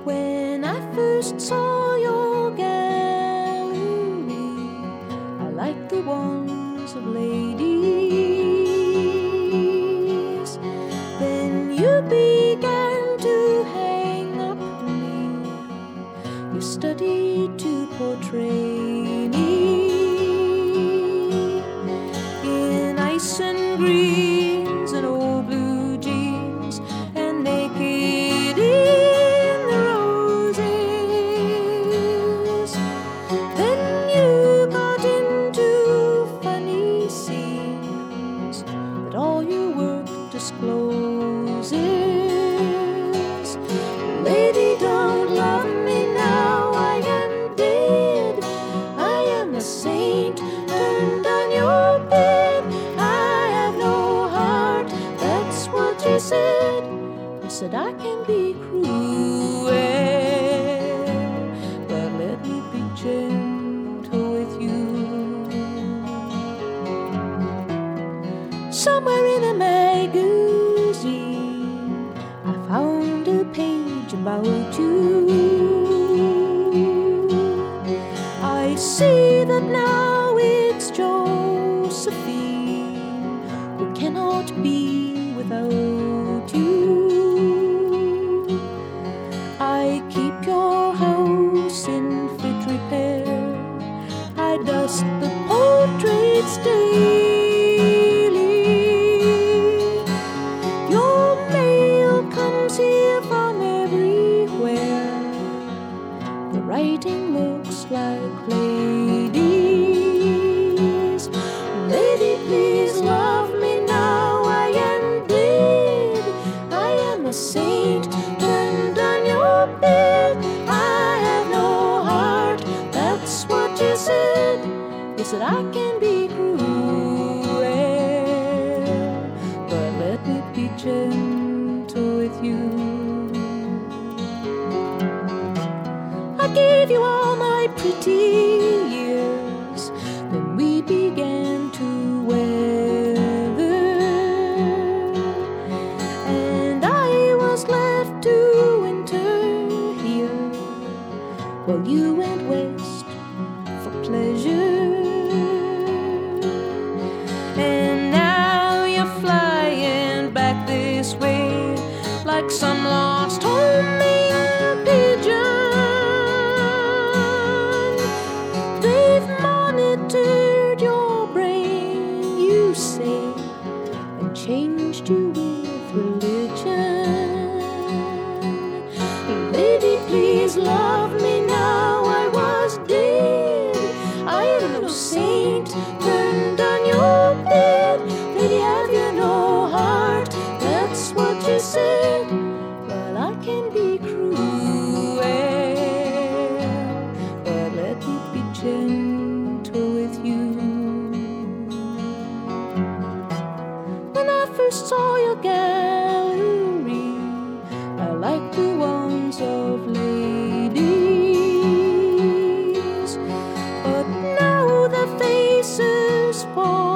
When I first saw your gallery, I liked the ones of ladies. Then you began to hang up me. You studied to portray me in ice and greens and old blue jeans and naked in the roses. Then you got into funny scenes that all your work discloses. Lady, don't love me now, I am dead. I am a saint turned on your bed. I have no heart, that's what you said. I said I can be cruel, but let me be gentle with you. Somewhere in a magazine I found a page about you. I see that now it's Josephine who cannot be without you. I keep your house in fit repair. I dust the portraits daily. Your mail comes here from everywhere. The writing looks like ladies. Lady, please love me now, I am dead. I am a saint turned on your bed. I have no heart, that's what you said. You said I can be cruel, but let me be gentle with you. I gave you all my pretty years, then we began to weather, and I was left to winter here while you went west for pleasure. And now you're flying back this way like some lost homing pigeon. They've monitored your brain, you say, and changed you with religion. Lady, please love me now, I was dead. I am no saint turned on your bed. Lady, have you no heart, that's what you said. Well, I can be cruel, but let me be gentle with you. When I first saw your gallery, I liked the ones of ladies. But now the faces fall